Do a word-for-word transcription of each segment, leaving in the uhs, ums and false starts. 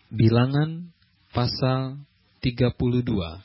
Bilangan pasal tiga puluh dua.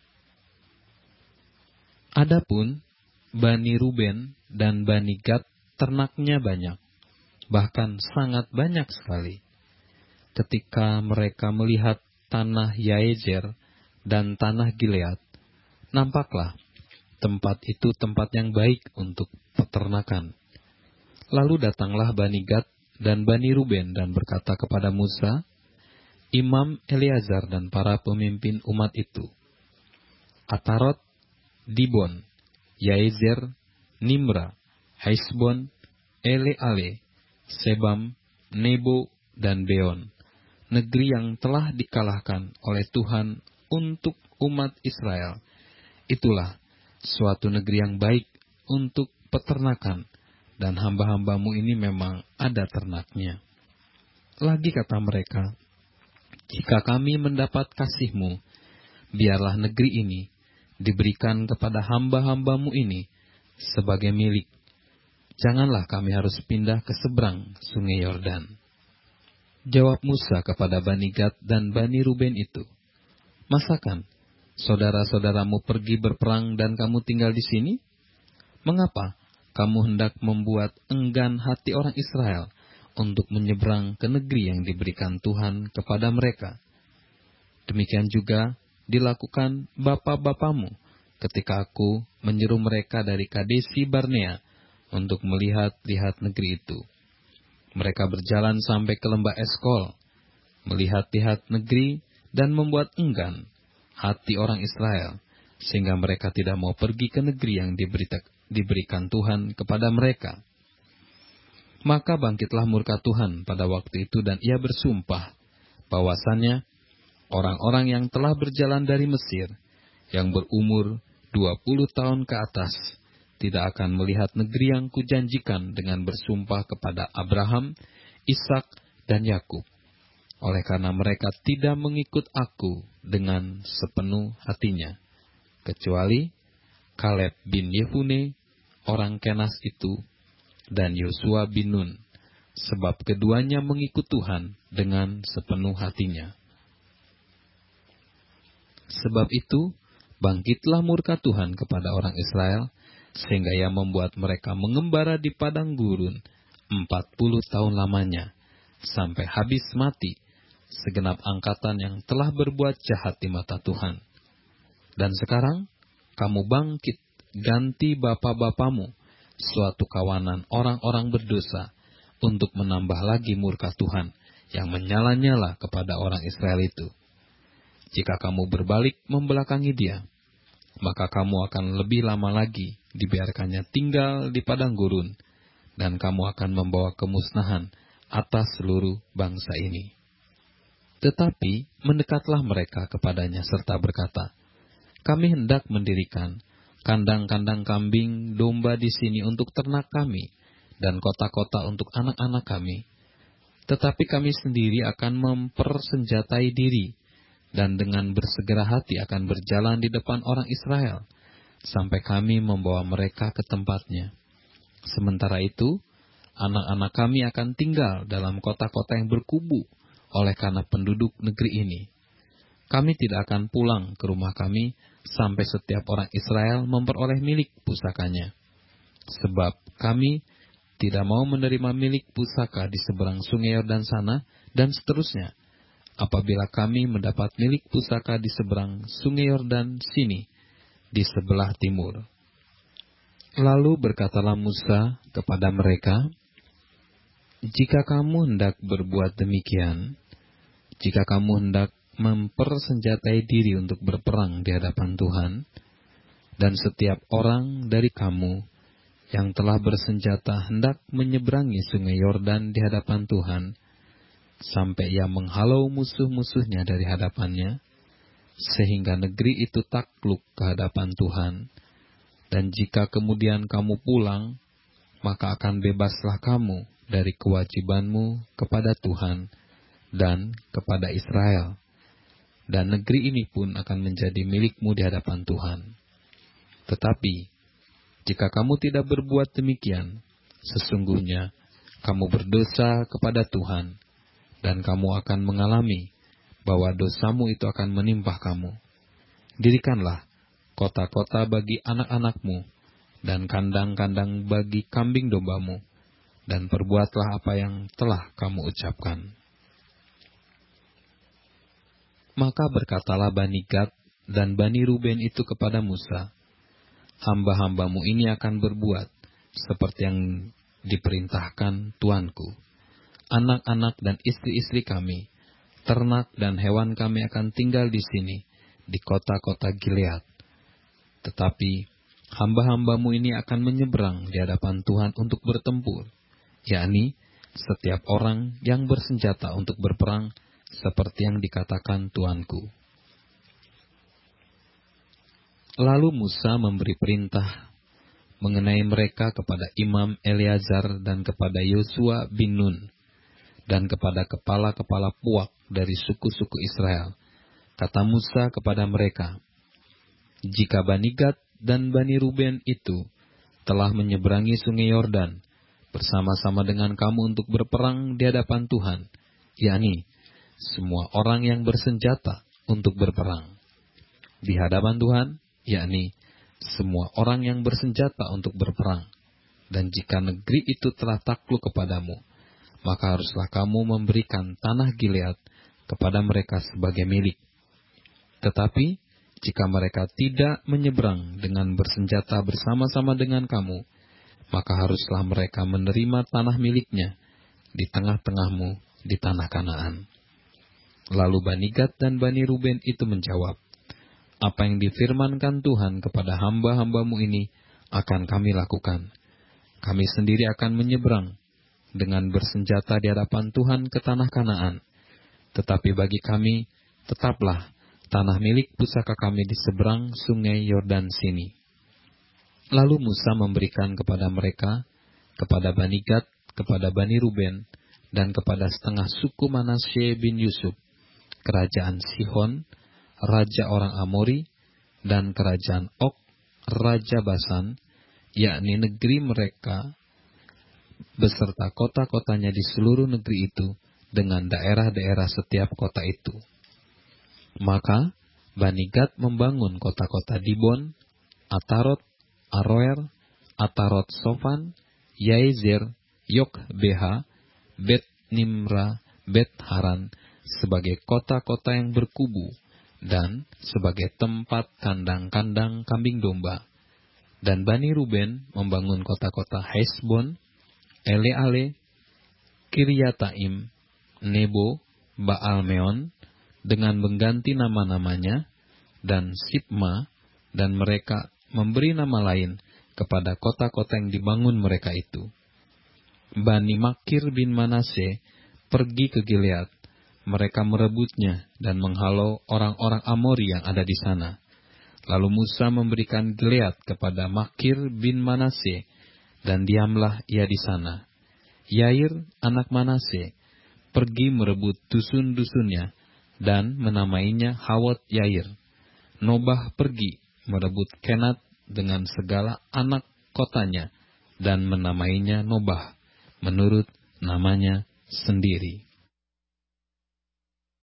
Adapun Bani Ruben dan Bani Gad ternaknya banyak, bahkan sangat banyak sekali. Ketika mereka melihat tanah Yaezer dan tanah Gilead, nampaklah tempat itu tempat yang baik untuk peternakan. Lalu datanglah Bani Gad dan Bani Ruben dan berkata kepada Musa, Imam Eleazar dan para pemimpin umat itu, Atarot, Dibon, Yaezer, Nimra, Hesbon, Eleale, Sebam, Nebo, dan Beon, negeri yang telah dikalahkan oleh Tuhan untuk umat Israel. Itulah suatu negeri yang baik untuk peternakan, dan hamba-hambamu ini memang ada ternaknya. Lagi kata mereka, jika kami mendapat kasih-Mu, biarlah negeri ini diberikan kepada hamba-hambamu ini sebagai milik. Janganlah kami harus pindah ke seberang sungai Yordan. Jawab Musa kepada Bani Gad dan Bani Ruben itu, masakan saudara-saudaramu pergi berperang dan kamu tinggal di sini? Mengapa kamu hendak membuat enggan hati orang Israel untuk menyeberang ke negeri yang diberikan Tuhan kepada mereka? Demikian juga dilakukan bapa-bapamu ketika aku menyeru mereka dari Kadesi Barnea untuk melihat-lihat negeri itu. Mereka berjalan sampai ke lembah Eskol, melihat-lihat negeri dan membuat enggan hati orang Israel, sehingga mereka tidak mau pergi ke negeri yang diberita, diberikan Tuhan kepada mereka. Maka bangkitlah murka Tuhan pada waktu itu dan ia bersumpah bahwasannya orang-orang yang telah berjalan dari Mesir, yang berumur dua puluh tahun ke atas, tidak akan melihat negeri yang kujanjikan dengan bersumpah kepada Abraham, Ishak, dan Yakub. Oleh karena mereka tidak mengikut aku dengan sepenuh hatinya, kecuali Kaleb bin Yefune, orang Kenas itu, dan Yosua bin Nun, sebab keduanya mengikut Tuhan dengan sepenuh hatinya. Sebab itu, bangkitlah murka Tuhan kepada orang Israel, sehingga ia membuat mereka mengembara di padang gurun empat puluh tahun lamanya, sampai habis mati segenap angkatan yang telah berbuat jahat di mata Tuhan. Dan sekarang, kamu bangkit, ganti bapa-bapamu, suatu kawanan orang-orang berdosa, untuk menambah lagi murka Tuhan yang menyala-nyala kepada orang Israel itu. Jika kamu berbalik membelakangi dia, maka kamu akan lebih lama lagi dibiarkannya tinggal di padang gurun, dan kamu akan membawa kemusnahan atas seluruh bangsa ini. Tetapi mendekatlah mereka kepadanya serta berkata, kami hendak mendirikan kandang-kandang kambing domba di sini untuk ternak kami, dan kota-kota untuk anak-anak kami. Tetapi kami sendiri akan mempersenjatai diri, dan dengan bersegera hati akan berjalan di depan orang Israel, sampai kami membawa mereka ke tempatnya. Sementara itu, anak-anak kami akan tinggal dalam kota-kota yang berkubu oleh karena penduduk negeri ini. Kami tidak akan pulang ke rumah kami sampai setiap orang Israel memperoleh milik pusakanya. Sebab kami tidak mau menerima milik pusaka di seberang sungai Yordan sana, dan seterusnya, apabila kami mendapat milik pusaka di seberang sungai Yordan sini, di sebelah timur. Lalu berkatalah Musa kepada mereka, jika kamu hendak berbuat demikian, jika kamu hendak mempersenjatai diri untuk berperang di hadapan Tuhan, dan setiap orang dari kamu yang telah bersenjata hendak menyeberangi sungai Yordan di hadapan Tuhan, sampai ia menghalau musuh-musuhnya dari hadapannya, sehingga negeri itu takluk ke hadapan Tuhan, dan jika kemudian kamu pulang, maka akan bebaslah kamu dari kewajibanmu kepada Tuhan dan kepada Israel, dan negeri ini pun akan menjadi milikmu di hadapan Tuhan. Tetapi, jika kamu tidak berbuat demikian, sesungguhnya kamu berdosa kepada Tuhan, dan kamu akan mengalami bahwa dosamu itu akan menimpa kamu. Dirikanlah kota-kota bagi anak-anakmu, dan kandang-kandang bagi kambing dombamu, dan perbuatlah apa yang telah kamu ucapkan. Maka berkatalah Bani Gad dan Bani Ruben itu kepada Musa, hamba-hambamu ini akan berbuat seperti yang diperintahkan Tuanku. Anak-anak dan istri-istri kami, ternak dan hewan kami akan tinggal di sini, di kota-kota Gilead. Tetapi hamba-hambamu ini akan menyeberang di hadapan Tuhan untuk bertempur, yakni setiap orang yang bersenjata untuk berperang, seperti yang dikatakan Tuanku. Lalu Musa memberi perintah mengenai mereka kepada Imam Eleazar dan kepada Yosua bin Nun, dan kepada kepala-kepala puak dari suku-suku Israel. Kata Musa kepada mereka, jika Bani Gad dan Bani Ruben itu telah menyeberangi sungai Yordan bersama-sama dengan kamu untuk berperang di hadapan Tuhan, yakni semua orang yang bersenjata untuk berperang di hadapan Tuhan, yakni semua orang yang bersenjata untuk berperang. Dan jika negeri itu telah takluk kepadamu, maka haruslah kamu memberikan tanah Gilead kepada mereka sebagai milik. Tetapi jika mereka tidak menyeberang dengan bersenjata bersama-sama dengan kamu, maka haruslah mereka menerima tanah miliknya di tengah-tengahmu di tanah Kanaan. Lalu Bani Gad dan Bani Ruben itu menjawab, apa yang difirmankan Tuhan kepada hamba-hambamu ini akan kami lakukan. Kami sendiri akan menyeberang dengan bersenjata di hadapan Tuhan ke tanah Kanaan. Tetapi bagi kami, tetaplah tanah milik pusaka kami di seberang sungai Yordan sini. Lalu Musa memberikan kepada mereka, kepada Bani Gad, kepada Bani Ruben, dan kepada setengah suku Manasye bin Yusuf, kerajaan Sihon, raja orang Amori, dan kerajaan Og, raja Basan, yakni negeri mereka, beserta kota-kotanya di seluruh negeri itu, dengan daerah-daerah setiap kota itu. Maka Bani Gad membangun kota-kota Dibon, Atarot, Aroer, Atarot Sofan, Yaezer, Yokbeha, Bet Nimra, Bet Haran, sebagai kota-kota yang berkubu, dan sebagai tempat kandang-kandang kambing domba. Dan Bani Ruben membangun kota-kota Hesbon, Eleale, Kiryataim, Nebo, Baalmeon, dengan mengganti nama-namanya, dan Sibma, dan mereka memberi nama lain kepada kota-kota yang dibangun mereka itu. Bani Makir bin Manasye pergi ke Gilead. Mereka merebutnya dan menghalau orang-orang Amori yang ada di sana. Lalu Musa memberikan Gilead kepada Makir bin Manasye, dan diamlah ia di sana. Yair, anak Manasye, pergi merebut dusun-dusunnya, dan menamainya Hawot Yair. Nobah pergi merebut Kenat dengan segala anak kotanya, dan menamainya Nobah, menurut namanya sendiri.